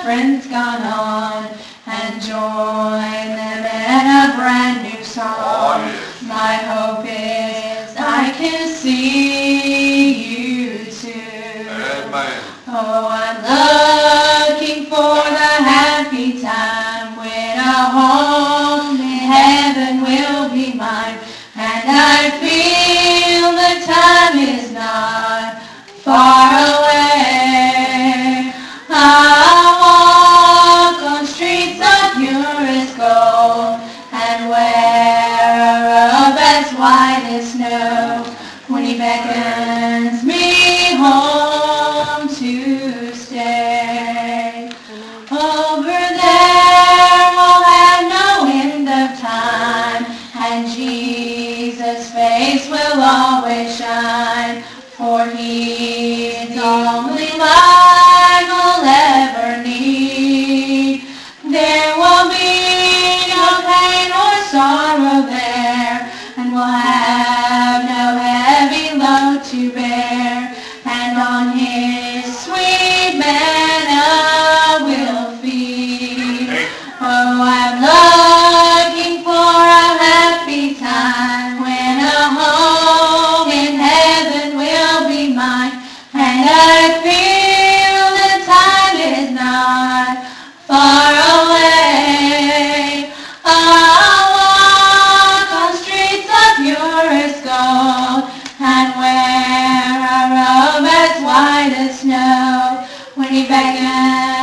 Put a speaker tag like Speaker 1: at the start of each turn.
Speaker 1: friends gone on and join them in a brand new song.
Speaker 2: Oh, yes.
Speaker 1: My hope is I can see you too.
Speaker 2: Amen.
Speaker 1: Oh, I'm looking for the happy time when a home in heaven will be mine, and I feel the time is not far away. I'll walk on streets of purest gold and wear a robe as white as snow when he beckons me home to stay. Over there we'll have no end of time, and Jesus' face will always shine, for he's the only light we'll ever need. There will be no pain or sorrow there, and we'll have no heavy load to bear, and on his sweet manna we'll feed. Oh, I'm looking for a happy time when a home in heaven will be mine, and I feel the time is not far away. I'll walk on streets of purest gold and wear a robe as white as snow when he beckons